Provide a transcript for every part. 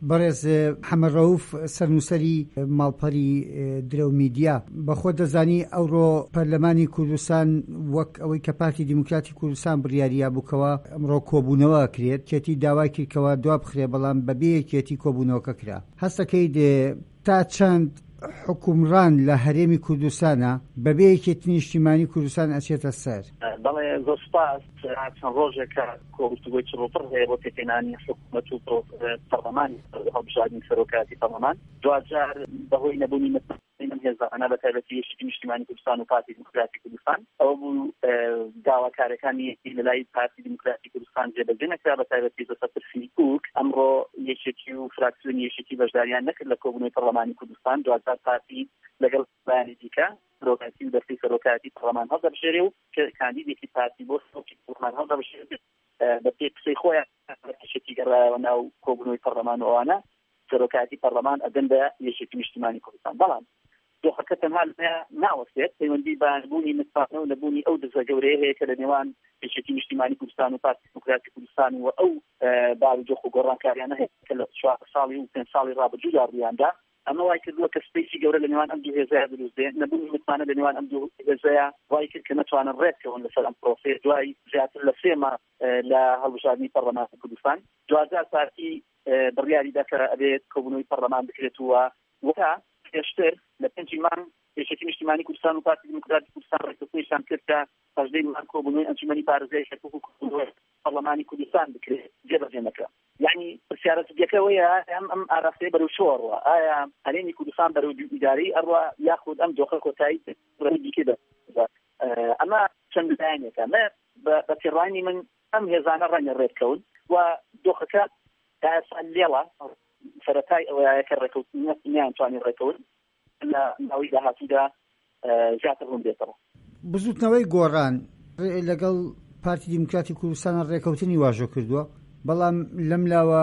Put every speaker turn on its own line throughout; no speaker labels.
بەڕێز محەممەد ڕەوف سەرنووسەری ماڵپەری درە و میدیا بەخۆ دەزانی ئەوڕۆ پەرلەمانی کوردستان وەک ئەوەی کە پارتی دیموکراتی کوردستان بڕیاریە بووکەوە ئەمڕۆ کۆبوونەوە کرێت کێتی داوای کردکەوە دوا بخرێ بەڵام بەبێ کێتی کۆبوونەوەکە کرا هەستەکەی تا چەند حکومڕان لە هەرێمی کوردستانە بەبێ یەکێتی نیشتیمانی کوردستان ئەچێتە سەر.
بەڵێ زۆر سوپاس. چەند ڕۆژێکە کۆگوتوگوی چڕۆپڕ هەیە بۆ تێکێنانی حکوومەت و پەرلەمانی هەڵبژاردنی سەرۆکاتی پەرلەمان دوجار بەهۆی نەبوونی متمەکن هێزانە بە تایبەتی یەکێتی نیشتیمانی کوردستان و پارتی دیموکراتی کوردستان ئەوە بوو داواکارەکانی لەلای پارتی دیموکراتی کوردستان جێبەجێ نەکرا بە تایبەتی بەسەر ترسی کوک ئەمڕۆ یەکێتی و فراکسیۆنی یەکێتی بەشداریان نەکرد لە کۆبوونەوەی پەرلەمانی کوردستان دوجار پارتی لەگەڵ بەیانی دیکە سەرۆکاتی و دەستی سەرۆکاتی پەرلەمان هەڵدەبژێرێ و کاندیدێکی پارتی بۆ سەرۆکی پەرلەمان هەڵدەبژێرێت بە پێی قسەی خۆیان یەکێتی گەڕایەوە ناو کۆبوونەوەی پەرلەمان ئەوانە سەرۆکاتی پەرلەمان ئەدەن بە یەکێتی نیشتیمانی کوردستان بەڵام دۆخەکە تەنها ناوەستێت پەیوەندی بە نبوونی متفاهمە و نبوونی ئەو دزە گەورەیە هەیە کە لە نێوان یەکێتی نیشتیمانی کوردستان و پارتی دیموکراتی کوردستان و ئەو باوجۆخ و گۆڕانکاریانە هەیە کە لە 4 ساڵی و 5 ساڵی ڕابردوودا ڕوویاندا ئەمە وای کردووە کە سپیسی گەورە لە نێوان ئەم دوو هێزەیە دروست بێت نەبوونی متمانە لە نێوان ئەم دوو هێزەیە وای کرد کە نەتوانن ڕێکەوەن لەسەر ئەم پرۆسێ دوای زیاتر لە 3 مانگ لە هەڵبژاردننی پەرلەمانی کوردستان دوجار پارتی بڕیاریدا کە ئەبێت کۆبوونەوەی پەرلەمان بکرێتەوە وەکە پێشتر لە 5 مانگ یەکێتی نیشتیمانی کوردستان و پارتی دیموکراتی کوردستان ڕێککەوتنیشان کرد کە پاشدەی مانگ کۆبوونەوەی ئەنجومەنی پارێزگای شەکوک و کۆبوونەوەی پەرلەمانی کوردستان بکرێت جێبەجێ نەکرا یعنی پرسیارەتەکەوەیە ئەم ئاراستەیە بەرەو شۆڕوە ئایا هەرێمی کوردستان بەرەو ئیداری ئەڕوا یاخود ئەم دۆخە کۆتایی ڕێگیکە ئەمە چەند لایەنێکە بە تێڕوانی من ئەم هێزانە ڕەنگە ڕێککەون و دۆخەکە ئاسان لێڵە سەرەتای ئەوەیە کە ڕێککەوتنیان توانین ڕێکەون لە ناوی داهاتوودا زیاتر ڕوون بێتەوە.
بزوتنەوەی گۆڕان لەگەڵ پارتی دیموکراتی کوردستان ڕێکەوتنی واژۆ کردووە بەڵام لەملاوە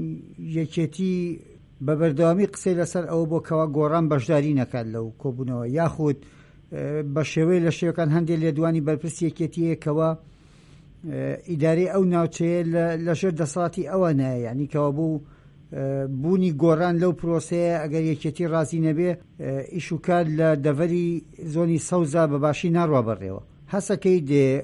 یەکێتی بە بەردەوامی قسەی لەسەر ئەوە بۆ کەوا گۆڕان بەشداری نەکات لەو کۆبوونەوە یاخود بە شێوەی لە شێوەکان هەندێک لێدوانی بەرپرسی یەکێتیەکەوە ئیدارەی ئەو ناوچەیە لەژێر دەسەڵاتی ئەوە نایە یعنی کەوا بوونی گۆڕان لەو پرۆسەیە ئەگەر یەکێتی ڕازی نەبێ ئیشوکار لە دەڤەری زۆنی سەوزا بەباشی ناڕوا بەڕێوە هەسەکەی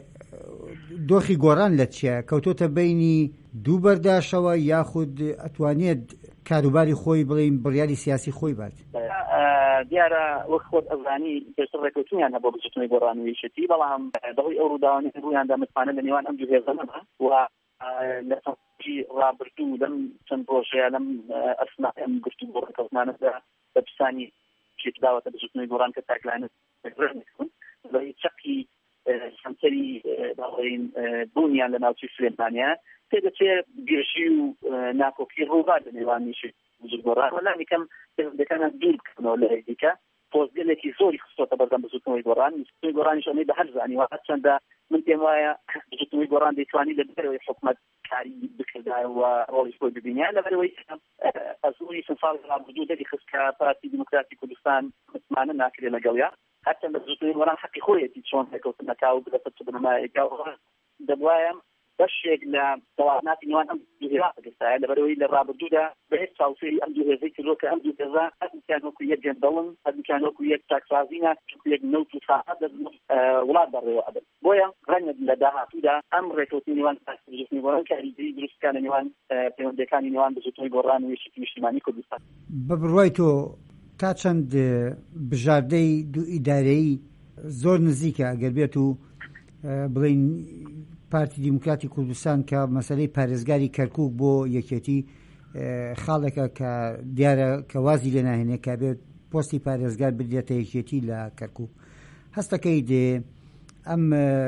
دۆخی گۆڕان لە چیە کەوتۆتە بینی دوو بەرداشەوە یاخود ئەتوانێت کاروباری خۆی بڵین بڕیاری سیاسی خۆی بات
دیارە وەک خۆت ئەزانی پێشتر ڕێککەوتنیان هەبوو بچوتنەوەی گۆڕان و یەکێتی بەڵام بەهۆی ئەو ڕووداوانی ڕوویاندا متمانە لە نێوان ئەم دوو هێزانەدا و لە ڕابردوو لەم چەند ڕۆژەیە لەم ئەسنای ئەم گفتوگۆ ڕێککەوتنانەدا بە پسانی شێت داوەتە بچوتنەوەی گۆڕان کە تاکلانە ڕێککەون بە چەقی سەمتەری باڵین بوونیان لە ناوچەی سلێمانیە تێدەچێت گرژی و ناکۆکی ڕووبار لە نێوانیشی بزرگۆڕان وەلام یەکەم دەکەنە دوور بکەنەوە لە دیکە پۆزگەلێکی زۆری خستۆتە بەردەم بزوتنەوەی گۆڕان بزوتنەوەی گۆڕانیش ئەمەی بە هەر زانیوە هەرچەندە من پێم وایە بزوتنەوەی گۆڕان دەیتوانی لە دەرەوەی حکومەت کاری بکردایە و ڕۆڵی خۆی ببینیان لەبەرەوەی ئەزوری ساڵی ڕابردوو دەری خست کە پارتی دیموکراتی کوردستان متمانە ناکرێت لەگەڵیا هەرچەندە بزوتنەوەی گۆڕان حەقی خۆیەتی چۆن ڕێککەوتنەکە و بلەفەت بنەمایەکە دەبوایم بەشێک لە دەواماتی نێوان ئەم دوو هێزە گەستایە لەبەرەوەی لە ڕابردوودا بەهێز چاوسێری ئەم دوو هێزەی کردووە کە ئەم دوو هێزە هەردووکیان وەکو یەک جێندەڵن هەردووکیان وەکو یەک چاکسازینە وەکو یەک نەوت و ساحە وڵات بەڕێوە ئەبن بۆیە ڕەنگە لە داهاتوودا ئەم ڕێککەوتنی نێوان بزوتنەوەی گۆڕان کاریگەری دروستکانە نێوان پەیوەندیەکانی نێوان بزوتنەوەی گۆڕان و یەکێتی نیشتیمانی کوردستان
بە بڕوای تۆ تا چەند بژاردەی دوو ئیدارەیی زۆر نزیکە ئەگەر بێت و بڵین پارتی دیموکراتی کوردستان کە مەسەلەی پارێزگاری کەرکووک بۆ یەکێتی خاڵێکە کە دیارە کە وازی لێ ناهێنێ کە بێت پۆستی پارێزگار بدرێتە یەکێتی لە کەرکووک هەستەکەی دێ ئەم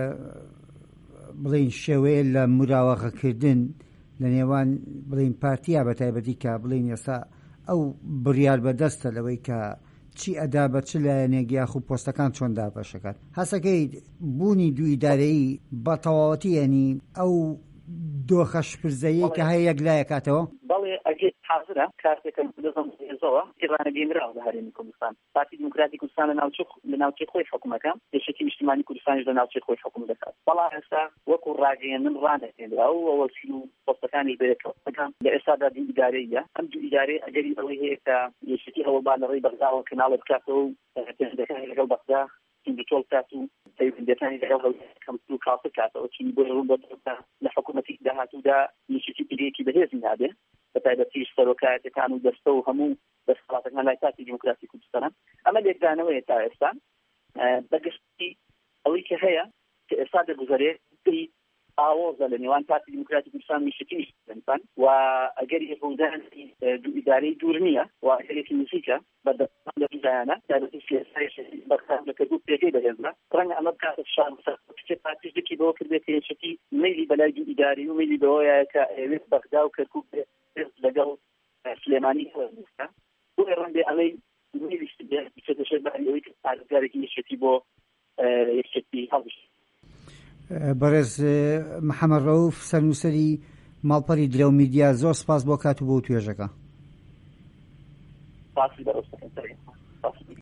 بڵین شێوەیە لە مراوەغەکردن لە نێوان بڵین پارتیا بە تایبەتی کە بڵین ئێستا ئەو بڕیار بەدەستە لەوەی کە چی ئەدا بە چ لایەنێک یاخود پۆستەکان چۆن دابەشەکات هەسەکەی بوونی دوو ئیدارەیی بە تەواوەتی یعنی ئەو دۆخە شپرزەیە کە هەیە یەکلایە کاتەوە
بەڵێ ئەگەر حاضرە کاتێکم دەزم هێزەوە ئێرانە گەێنراوە لە هەرێمی کوردستان پارتی دیموکراتی کوردستان لە ناوچەی خۆی حکوومەکە یەکێتی نیشتیمانی کوردستانیش لە ناوچەی خۆی حکووم دەکات بەڵام ئێستا وەکو ڕاگەیەندن ڕانەهێنرا و ئەوەسی و پۆستەکانی بێتەوە لە ئێستادا دی ئیدارەیە ئەم دوو ئیدارەی ئەگەری ئەوەی هەیە کە یەکێتی هەوڵبان لەڕێی بەغداوە کەناڵە بکاتەوە و پێشەکانی لەگەڵ بەغدا تۆڵ کات و پەیوەندیەکانی لەگەڵ کەم و کاسە کاتەوە چینی بۆ ڕوون بۆ لە حکوومەتی داهاتوودا یەکێتی پلەیەکی بەهێزی نابێ بەتایبەتیش سەرۆکایەتەکان و دەستە و هەموو دەسەڵاتەکان لای پارتی دیموکراتی کوردستان ئەمە لێکدانەوەیە تا ئێستا بەگشتی ئەوەی کە هەیە کە ئێستا دەگوزارێت ئاوازە لە نێوان پارتی دیموکراتی کوردستان میشتی نیشتن و ئەگەر ڕوودانی دوو ئیدارەی دوور نییە و ئەگەرێکی نزیکە بەردەوام لە دوودایانە تایبەتی سیاسای بەختان لەکردو پێگەی بەهێزە ڕەنگە ئەمە بکاتە شان سەر پارتیش دەکی بەوە کردێت کە یەکێتی مەیلی بەلای دوو ئیداری و مەیلی بەوەیە کە ئەوێت بەغدا و کەرکووک لەگەڵ سلێمانی هەوەستا بۆ ڕەنگە ئەمەی مەیلیش بچێتە شەرباری ئەوەی کە پارێزگارێکی یەکێتی بۆ یەکێتی هەڵبژ
بەڕێز محەممەد ڕەوف سەرنووسەری ماڵپەری درێ و میدیا زۆر سپاس بۆ کات و بۆ توێژەکە.